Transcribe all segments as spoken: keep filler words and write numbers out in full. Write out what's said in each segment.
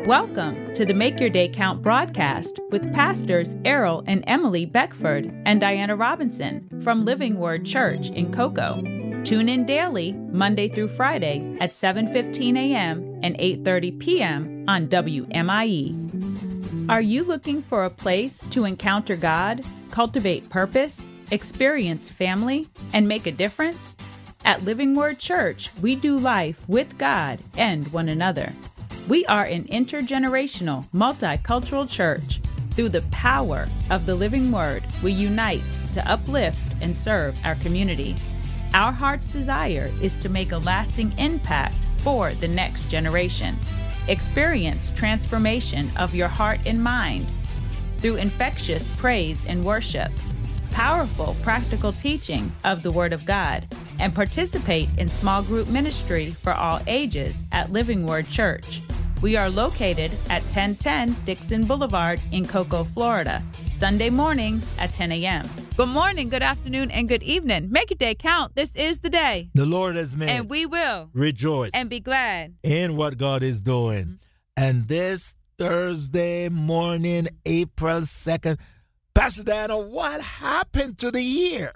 Welcome to the Make Your Day Count broadcast with pastors Errol and Emily Beckford and Diana Robinson from Living Word Church in Cocoa. Tune in daily, Monday through Friday at seven fifteen a.m. and eight thirty p.m. on W M I E. Are you looking for a place to encounter God, cultivate purpose, experience family, and make a difference? At Living Word Church, we do life with God and one another. We are an intergenerational, multicultural church. Through the power of the living word, we unite to uplift and serve our community. Our heart's desire is to make a lasting impact for the next generation. Experience transformation of your heart and mind through infectious praise and worship, powerful practical teaching of the Word of God, and participate in small group ministry for all ages at Living Word Church. We are located at ten ten Dixon Boulevard in Cocoa, Florida, Sunday mornings at ten a.m. Good morning, good afternoon, and good evening. Make your day count. This is the day the Lord has made. And we will rejoice and be glad in what God is doing. Mm-hmm. And this Thursday morning, April second, Pastor Diana, what happened to the year?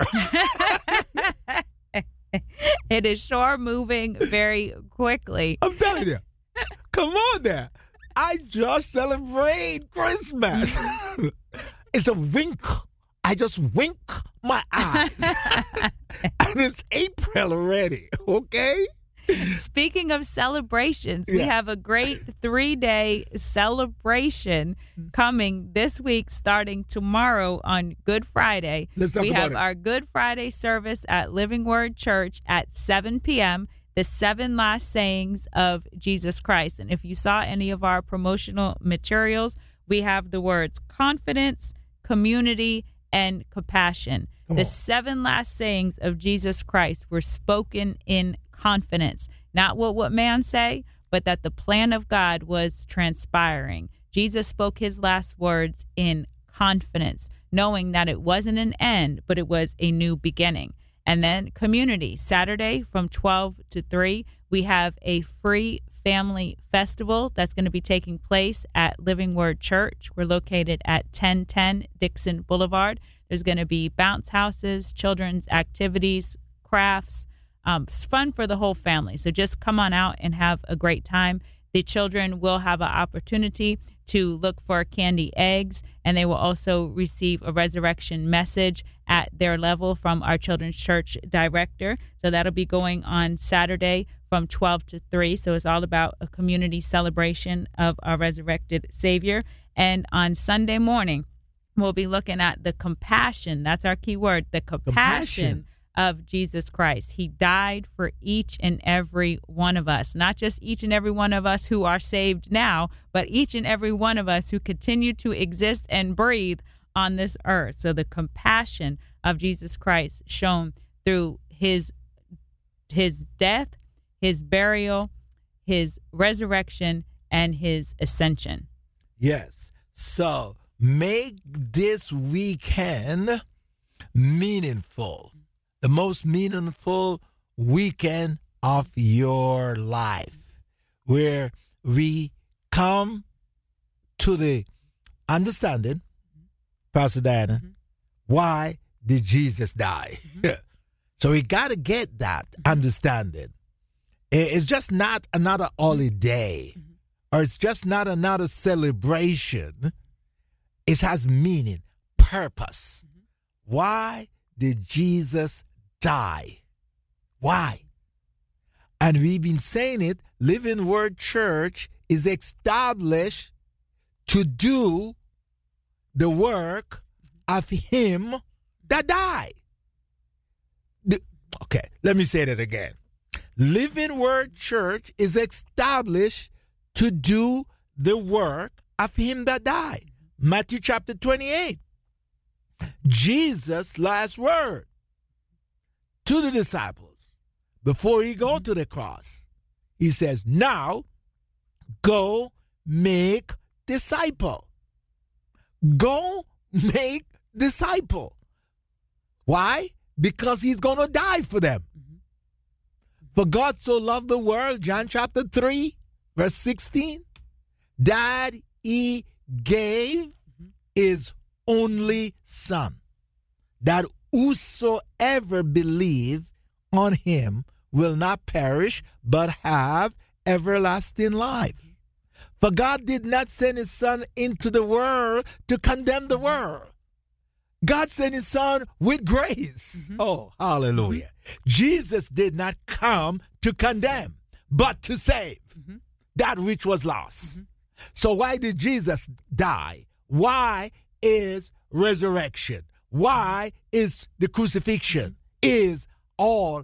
It is sure moving very quickly. I'm telling you. Come on there. I just celebrate Christmas. It's a wink. I just wink my eyes. And it's April already, okay? Speaking of celebrations, yeah. we have a great three-day celebration coming this week, starting tomorrow on Good Friday. Let's talk we about have it. our Good Friday service at Living Word Church at seven p.m., the seven last sayings of Jesus Christ. And if you saw any of our promotional materials, we have the words confidence, community, and compassion. Come the on. seven last sayings of Jesus Christ were spoken in confidence. Not what what man say, but that the plan of God was transpiring. Jesus spoke his last words in confidence, knowing that it wasn't an end, but it was a new beginning. And then community, Saturday from twelve to three, we have a free family festival that's going to be taking place at Living Word Church. We're located at ten ten Dixon Boulevard. There's going to be bounce houses, children's activities, crafts, um, it's fun for the whole family. So just come on out and have a great time. The children will have an opportunity to look for candy eggs, and they will also receive a resurrection message at their level from our children's church director. So that'll be going on Saturday from twelve to three. So it's all about a community celebration of our resurrected Savior. And on Sunday morning, we'll be looking at the compassion. That's our key word, the compassion, compassion. of Jesus Christ. He died for each and every one of us, not just each and every one of us who are saved now, but each and every one of us who continue to exist and breathe on this earth. So the compassion of Jesus Christ shown through his his death, his burial, his resurrection, and his ascension. Yes. So make this weekend meaningful. The most meaningful weekend of your life, where we come to the understanding, Pastor Diana, mm-hmm. why did Jesus die? Mm-hmm. So we got to get that understanding. It's just not another holiday, mm-hmm. or it's just not another celebration. It has meaning, purpose. Mm-hmm. Why did Jesus die? Why? And we've been saying it, Living Word Church is established to do the work of him that died. The, okay, let me say that again. Living Word Church is established to do the work of him that died. Matthew chapter twenty-eight. Jesus' last word to the disciples before he go to the cross. He says, now go make disciple. Go make disciple. Why? Because he's going to die for them. Mm-hmm. For God so loved the world, John chapter three, verse sixteen, that he gave his only Son, that whosoever believe on him will not perish, but have everlasting life. For God did not send his Son into the world to condemn the world. God sent his Son with grace. Mm-hmm. Oh, hallelujah. Mm-hmm. Jesus did not come to condemn, but to save mm-hmm. that which was lost. Mm-hmm. So why did Jesus die? Why is resurrection? Why is the crucifixion? Mm-hmm. Is all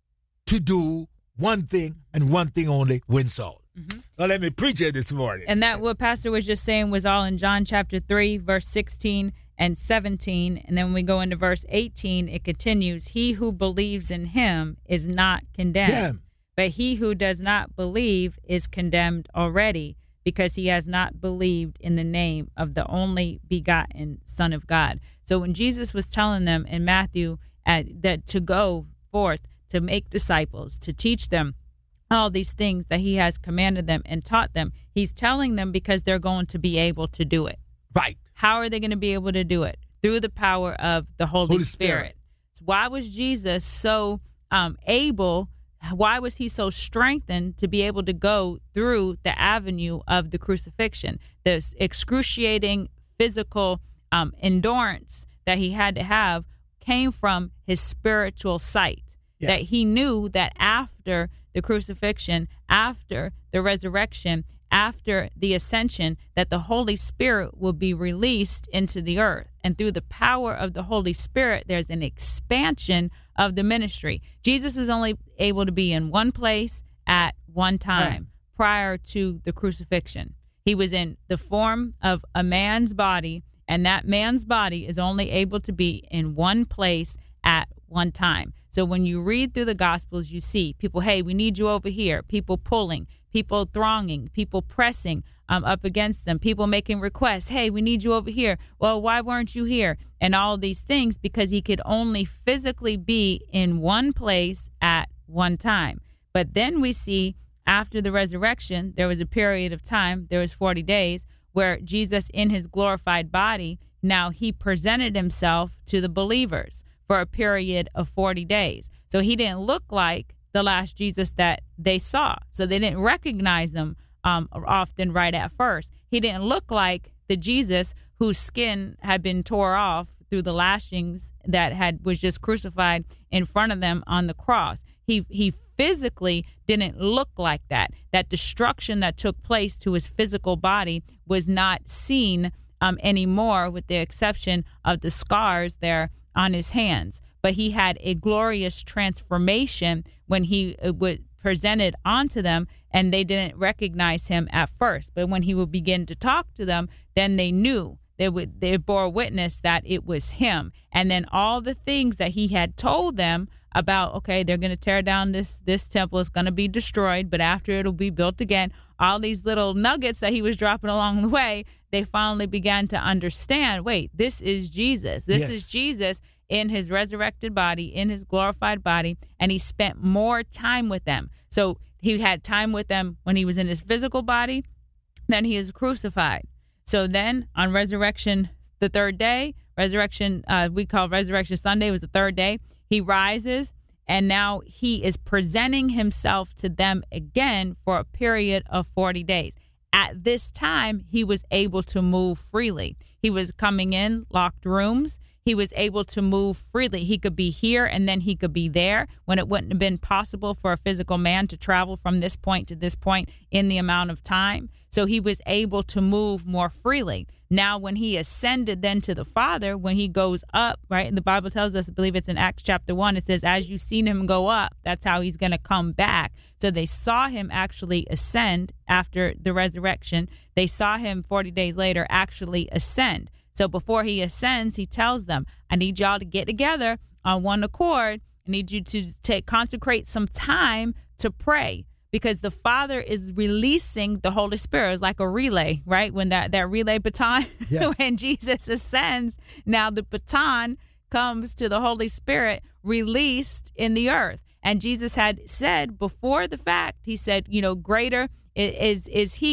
to do one thing and one thing only, win soul. Mm-hmm. Now let me preach it this morning. And that what Pastor was just saying was all in John chapter three, verse sixteen and seventeen. And then when we go into verse eighteen, it continues, he who believes in him is not condemned, yeah. but he who does not believe is condemned already, because he has not believed in the name of the only begotten Son of God. So when Jesus was telling them in Matthew uh, that to go forth, to make disciples, to teach them all these things that he has commanded them and taught them, he's telling them because they're going to be able to do it. Right. How are they going to be able to do it? Through the power of the Holy, Holy Spirit. Spirit. So why was Jesus so um, able, why was he so strengthened to be able to go through the avenue of the crucifixion? This excruciating physical um, endurance that he had to have came from his spiritual sight. Yeah. That he knew that after the crucifixion, after the resurrection, after the ascension, that the Holy Spirit will be released into the earth. And through the power of the Holy Spirit, there's an expansion of the ministry. Jesus was only able to be in one place at one time right. prior to the crucifixion. He was in the form of a man's body, and that man's body is only able to be in one place at one time. So when you read through the Gospels, you see people, hey, we need you over here, people pulling, people thronging, people pressing um, up against them, people making requests, hey, we need you over here. Well, why weren't you here? And all of these things, because he could only physically be in one place at one time. But then we see after the resurrection, there was a period of time, there was forty days, where Jesus in his glorified body, now he presented himself to the believers for a period of forty days. So he didn't look like the last Jesus that they saw. So they didn't recognize him um, often right at first. He didn't look like the Jesus whose skin had been tore off through the lashings that had was just crucified in front of them on the cross. He he physically didn't look like that. That destruction that took place to his physical body was not seen um, anymore, with the exception of the scars there on his hands. But he had a glorious transformation when he was presented onto them, and they didn't recognize him at first. But when he would begin to talk to them, then they knew. They would they bore witness that it was him. And then all the things that he had told them about, okay, they're going to tear down this this temple, it's going to be destroyed, but after it'll be built again. All these little nuggets that he was dropping along the way, they finally began to understand, wait, this is Jesus. This yes. is Jesus in his resurrected body, in his glorified body, and he spent more time with them. So he had time with them when he was in his physical body, then he is crucified. So then on resurrection, the third day, resurrection, uh, we call Resurrection Sunday, was the third day, he rises, and now he is presenting himself to them again for a period of forty days. At this time, he was able to move freely. He was coming in locked rooms. He was able to move freely. He could be here and then he could be there when it wouldn't have been possible for a physical man to travel from this point to this point in the amount of time. So he was able to move more freely. Now, when he ascended then to the Father, when he goes up, right, and the Bible tells us, I believe it's in Acts chapter one, it says, as you've seen him go up, that's how he's going to come back. So they saw him actually ascend after the resurrection. They saw him forty days later actually ascend. So before he ascends, he tells them, I need y'all to get together on one accord. I need you to take consecrate some time to pray, because the Father is releasing the Holy Spirit. It's like a relay, right? When that, that relay baton, yeah. when Jesus ascends, now the baton comes to the Holy Spirit released in the earth. And Jesus had said before the fact, he said, you know, greater is is he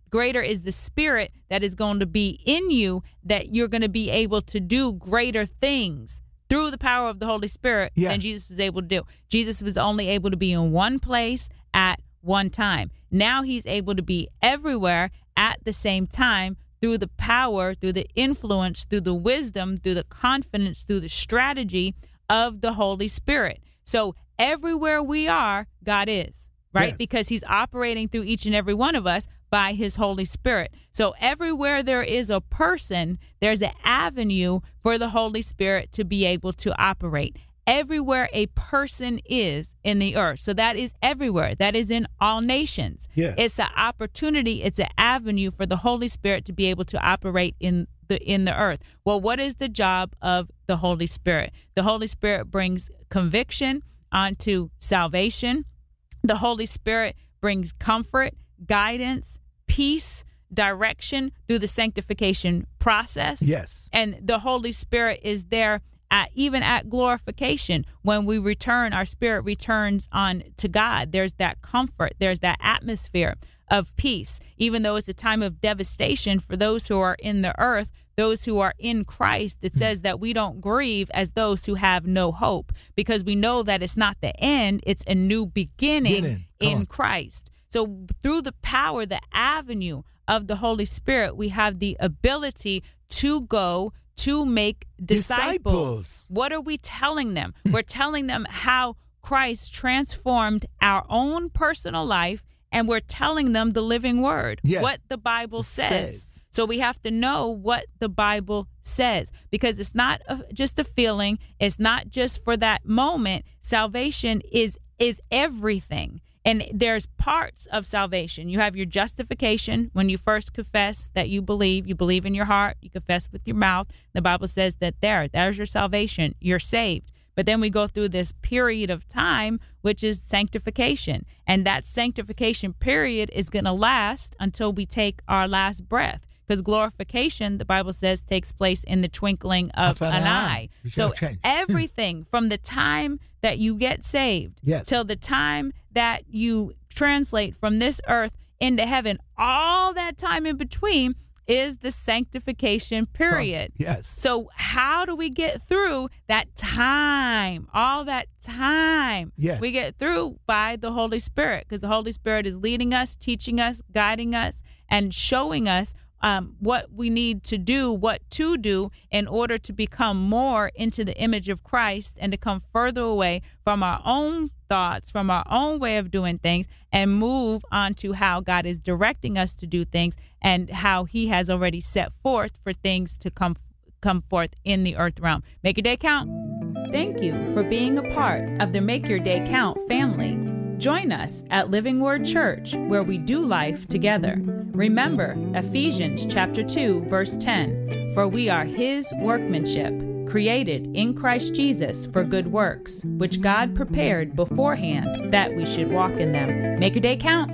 greater is the Spirit that is going to be in you, that you're going to be able to do greater things through the power of the Holy Spirit yeah. than Jesus was able to do. Jesus was only able to be in one place at one time. Now he's able to be everywhere at the same time through the power, through the influence, through the wisdom, through the confidence, through the strategy of the Holy Spirit. So everywhere we are, God is, right? Yes. Because he's operating through each and every one of us by his Holy Spirit. So everywhere there is a person, there's an avenue for the Holy Spirit to be able to operate. Everywhere a person is in the earth. So that is everywhere. That is in all nations. Yeah. It's an opportunity. It's an avenue for the Holy Spirit to be able to operate in the in the earth. Well, what is the job of the Holy Spirit? The Holy Spirit brings conviction onto salvation. The Holy Spirit brings comfort, guidance, peace, direction through the sanctification process. Yes. And the Holy Spirit is there at, even at glorification. When we return, our spirit returns on to God. There's that comfort. There's that atmosphere of peace. Even though it's a time of devastation for those who are in the earth, those who are in Christ, it says that we don't grieve as those who have no hope, because we know that it's not the end, it's a new beginning in Christ. So through the power, the avenue of the Holy Spirit, we have the ability to go to make disciples. disciples. What are we telling them? We're telling them how Christ transformed our own personal life, and we're telling them the living word, yes. what the Bible says. says. So we have to know what the Bible says, because it's not a, just a feeling. It's not just for that moment. Salvation is is everything. And there's parts of salvation. You have your justification when you first confess that you believe. You believe in your heart. You confess with your mouth. The Bible says that there, there's your salvation. You're saved. But then we go through this period of time, which is sanctification. And that sanctification period is going to last until we take our last breath. Because glorification, the Bible says, takes place in the twinkling of, of an, an eye. eye. So everything from the time that you get saved yes. till the time that you translate from this earth into heaven, all that time in between is the sanctification period. Oh, yes. So how do we get through that time? All that time. Yes. We get through by the Holy Spirit, because the Holy Spirit is leading us, teaching us, guiding us, and showing us Um, what we need to do, what to do in order to become more into the image of Christ and to come further away from our own thoughts, from our own way of doing things, and move on to how God is directing us to do things and how he has already set forth for things to come come forth in the earth realm. Make your day count. Thank you for being a part of the Make Your Day Count family. Join us at Living Word Church, where we do life together. Remember Ephesians chapter two, verse ten, for we are his workmanship, created in Christ Jesus for good works, which God prepared beforehand that we should walk in them. Make your day count.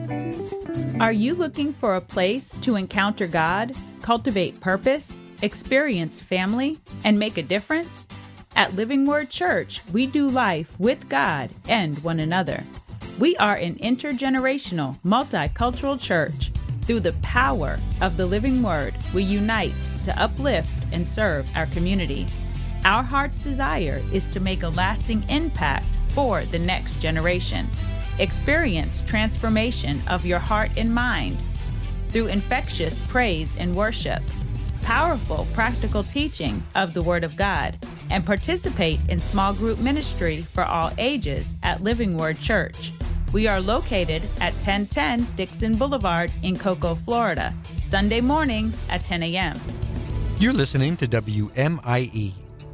Are you looking for a place to encounter God, cultivate purpose, experience family, and make a difference? At Living Word Church, we do life with God and one another. We are an intergenerational, multicultural church. Through the power of the living word, we unite to uplift and serve our community. Our heart's desire is to make a lasting impact for the next generation. Experience transformation of your heart and mind through infectious praise and worship, powerful practical teaching of the Word of God, and participate in small group ministry for all ages at Living Word Church. We are located at ten ten Dixon Boulevard in Cocoa, Florida, Sunday mornings at ten a.m. You're listening to W M I E,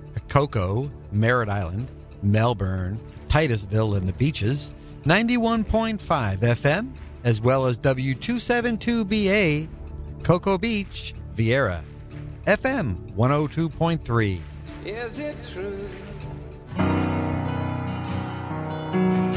Cocoa, Merritt Island, Melbourne, Titusville, and the Beaches, ninety-one point five F M, as well as W two seventy-two B A, Cocoa Beach, Vieira, F M one oh two point three. Is it true?